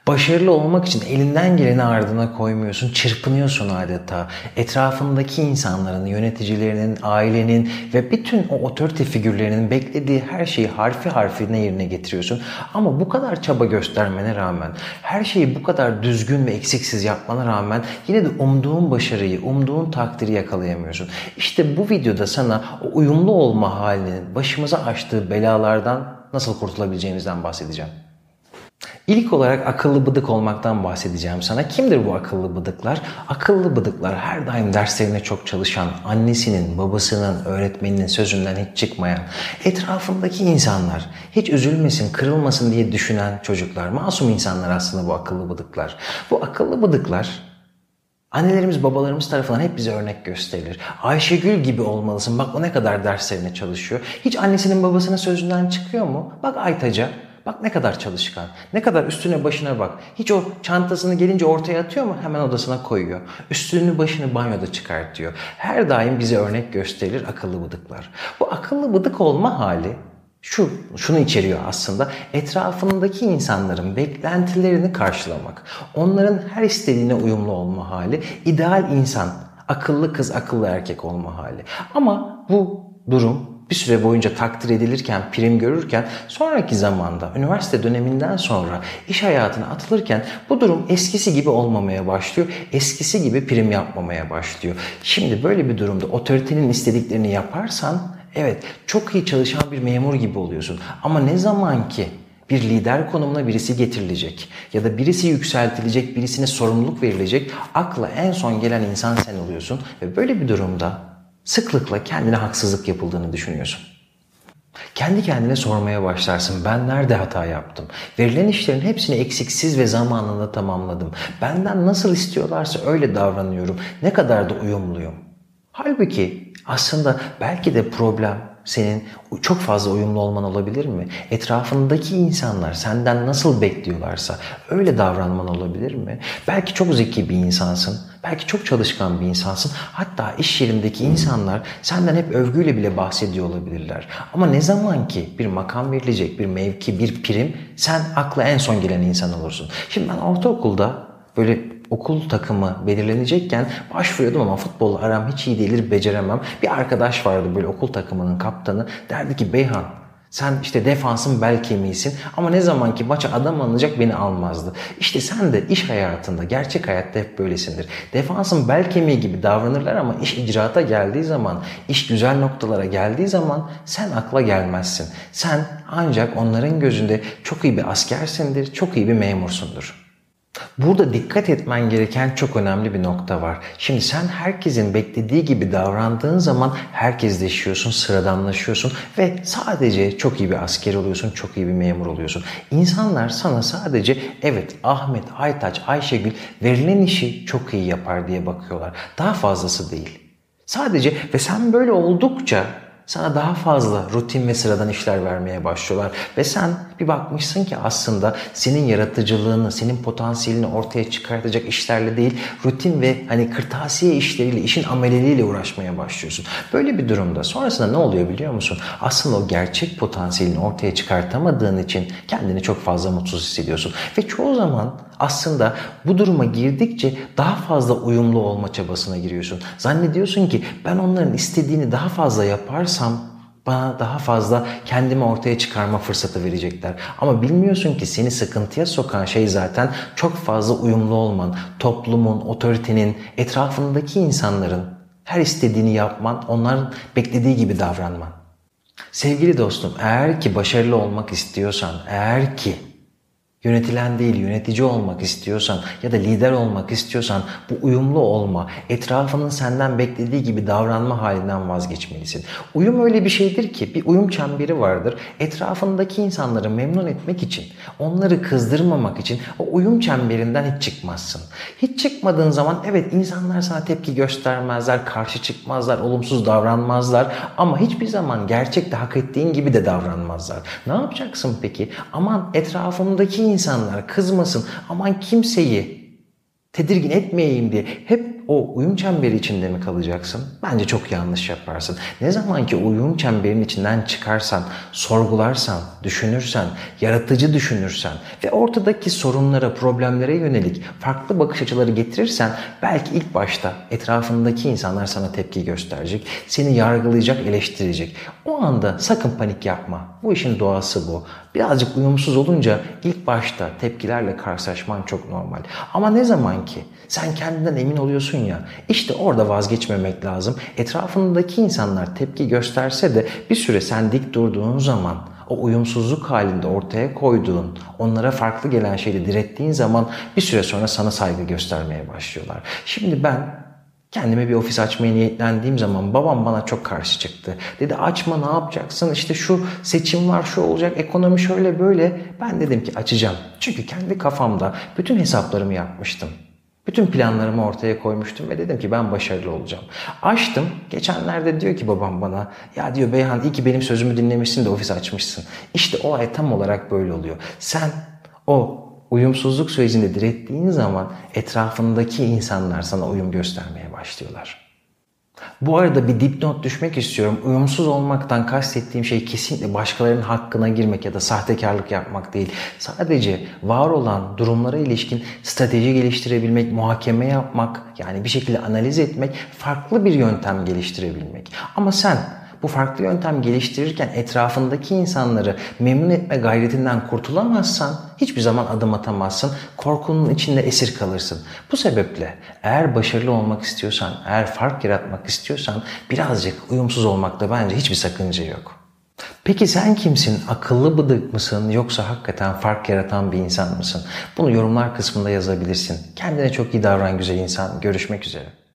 Başarılı olmak için elinden geleni ardına koymuyorsun, çırpınıyorsun adeta. Etrafındaki insanların, yöneticilerinin, ailenin ve bütün o otorite figürlerinin beklediği her şeyi harfi harfine yerine getiriyorsun. Ama bu kadar çaba göstermene rağmen, her şeyi bu kadar düzgün ve eksiksiz yapmana rağmen yine de umduğun başarıyı, umduğun takdiri yakalayamıyorsun. İşte bu videoda sana o uyumlu olma halinin başımıza açtığı belalardan nasıl kurtulabileceğimizden bahsedeceğim. İlk olarak akıllı bıdık olmaktan bahsedeceğim sana. Kimdir bu akıllı bıdıklar? Akıllı bıdıklar her daim derslerine çok çalışan, annesinin, babasının, öğretmeninin sözünden hiç çıkmayan, etrafındaki insanlar hiç üzülmesin, kırılmasın diye düşünen çocuklar, masum insanlar aslında bu akıllı bıdıklar. Bu akıllı bıdıklar annelerimiz, babalarımız tarafından hep bize örnek gösterilir. Ayşegül gibi olmalısın. Bak o ne kadar derslerine çalışıyor. Hiç annesinin babasının sözünden çıkıyor mu? Bak Aytaca. Bak ne kadar çalışkan. Ne kadar üstüne başına bak. Hiç o çantasını gelince ortaya atıyor mu? Hemen odasına koyuyor. Üstünü başını banyoda çıkartıyor. Her daim bize örnek gösterilir akıllı bıdıklar. Bu akıllı bıdık olma hali şunu içeriyor aslında. Etrafındaki insanların beklentilerini karşılamak. Onların her istediğine uyumlu olma hali. İdeal insan, akıllı kız, akıllı erkek olma hali. Ama bu durum bir süre boyunca takdir edilirken, prim görürken sonraki zamanda, üniversite döneminden sonra iş hayatına atılırken bu durum eskisi gibi olmamaya başlıyor. Eskisi gibi prim yapmamaya başlıyor. Şimdi böyle bir durumda otoritenin istediklerini yaparsan evet çok iyi çalışan bir memur gibi oluyorsun. Ama ne zaman ki bir lider konumuna birisi getirilecek ya da birisi yükseltilecek, birisine sorumluluk verilecek, akla en son gelen insan sen oluyorsun ve böyle bir durumda sıklıkla kendine haksızlık yapıldığını düşünüyorsun. Kendi kendine sormaya başlarsın. Ben nerede hata yaptım? Verilen işlerin hepsini eksiksiz ve zamanında tamamladım. Benden nasıl istiyorlarsa öyle davranıyorum. Ne kadar da uyumluyum. Halbuki aslında belki de problem senin çok fazla uyumlu olman olabilir mi? Etrafındaki insanlar senden nasıl bekliyorlarsa öyle davranman olabilir mi? Belki çok zeki bir insansın. Belki çok çalışkan bir insansın. Hatta iş yerindeki insanlar senden hep övgüyle bile bahsediyor olabilirler. Ama ne zaman ki bir makam verilecek, bir mevki, bir prim, sen akla en son gelen insan olursun. Şimdi ben ortaokulda böyle okul takımı belirlenecekken başvuruyordum ama futbolla aram hiç iyi değildir, beceremem. Bir arkadaş vardı böyle okul takımının kaptanı. Derdi ki Beyhan sen işte defansın bel kemiğisin ama ne zaman ki maça adam alınacak beni almazdı. İşte sen de iş hayatında, gerçek hayatta hep böylesindir. Defansın bel kemiği gibi davranırlar ama iş icraata geldiği zaman, iş güzel noktalara geldiği zaman sen akla gelmezsin. Sen ancak onların gözünde çok iyi bir askersindir, çok iyi bir memursundur. Burada dikkat etmen gereken çok önemli bir nokta var. Şimdi sen herkesin beklediği gibi davrandığın zaman herkesleşiyorsun, sıradanlaşıyorsun ve sadece çok iyi bir asker oluyorsun, çok iyi bir memur oluyorsun. İnsanlar sana sadece evet Ahmet, Aytaç, Ayşegül verilen işi çok iyi yapar diye bakıyorlar. Daha fazlası değil. Sadece ve sen böyle oldukça sana daha fazla rutin ve sıradan işler vermeye başlıyorlar. Ve sen bir bakmışsın ki aslında senin yaratıcılığını, senin potansiyelini ortaya çıkartacak işlerle değil, rutin ve hani kırtasiye işleriyle, işin ameleliğiyle uğraşmaya başlıyorsun. Böyle bir durumda sonrasında ne oluyor biliyor musun? Aslında o gerçek potansiyelini ortaya çıkartamadığın için kendini çok fazla mutsuz hissediyorsun. Ve çoğu zaman aslında bu duruma girdikçe daha fazla uyumlu olma çabasına giriyorsun. Zannediyorsun ki ben onların istediğini daha fazla yaparsam bana daha fazla kendimi ortaya çıkarma fırsatı verecekler. Ama bilmiyorsun ki seni sıkıntıya sokan şey zaten çok fazla uyumlu olman, toplumun, otoritenin, etrafındaki insanların her istediğini yapman, onların beklediği gibi davranman. Sevgili dostum, eğer ki başarılı olmak istiyorsan, eğer ki yönetilen değil yönetici olmak istiyorsan ya da lider olmak istiyorsan bu uyumlu olma, etrafının senden beklediği gibi davranma halinden vazgeçmelisin. Uyum öyle bir şeydir ki bir uyum çemberi vardır. Etrafındaki insanları memnun etmek için, onları kızdırmamak için o uyum çemberinden hiç çıkmazsın. Hiç çıkmadığın zaman evet insanlar sana tepki göstermezler, karşı çıkmazlar, olumsuz davranmazlar ama hiçbir zaman gerçekte hak ettiğin gibi de davranmazlar. Ne yapacaksın peki? Aman etrafımdaki insanlar kızmasın, aman kimseyi tedirgin etmeyeyim diye hep o uyum çemberi içinde mi kalacaksın? Bence çok yanlış yaparsın. Ne zaman ki uyum çemberinin içinden çıkarsan, sorgularsan, düşünürsen, yaratıcı düşünürsen ve ortadaki sorunlara, problemlere yönelik farklı bakış açıları getirirsen belki ilk başta etrafındaki insanlar sana tepki gösterecek, seni yargılayacak, eleştirecek. O anda sakın panik yapma. Bu işin doğası bu. Birazcık uyumsuz olunca ilk başta tepkilerle karşılaşman çok normal. Ama ne zaman ki sen kendinden emin oluyorsun ya, işte orada vazgeçmemek lazım. Etrafındaki insanlar tepki gösterse de bir süre sen dik durduğun zaman, o uyumsuzluk halinde ortaya koyduğun, onlara farklı gelen şeyi direttiğin zaman bir süre sonra sana saygı göstermeye başlıyorlar. Şimdi ben kendime bir ofis açmaya niyetlendiğim zaman babam bana çok karşı çıktı. Dedi açma, ne yapacaksın, işte şu seçim var, şu olacak, ekonomi şöyle böyle. Ben dedim ki açacağım. Çünkü kendi kafamda bütün hesaplarımı yapmıştım. Bütün planlarımı ortaya koymuştum ve dedim ki ben başarılı olacağım. Açtım. Geçenlerde diyor ki babam bana, ya diyor Beyhan, iyi ki benim sözümü dinlemişsin de ofis açmışsın. İşte olay tam olarak böyle oluyor. Sen o uyumsuzluk sürecinde direttiğin zaman etrafındaki insanlar sana uyum göstermeye başlıyorlar. Bu arada bir dipnot düşmek istiyorum. Uyumsuz olmaktan kastettiğim şey kesinlikle başkalarının hakkına girmek ya da sahtekarlık yapmak değil. Sadece var olan durumlara ilişkin strateji geliştirebilmek, muhakeme yapmak, yani bir şekilde analiz etmek, farklı bir yöntem geliştirebilmek. Ama sen bu farklı yöntem geliştirirken etrafındaki insanları memnun etme gayretinden kurtulamazsan hiçbir zaman adım atamazsın. Korkunun içinde esir kalırsın. Bu sebeple eğer başarılı olmak istiyorsan, eğer fark yaratmak istiyorsan birazcık uyumsuz olmakta bence hiçbir sakınca yok. Peki sen kimsin? Akıllı bıdık mısın yoksa hakikaten fark yaratan bir insan mısın? Bunu yorumlar kısmında yazabilirsin. Kendine çok iyi davran güzel insan. Görüşmek üzere.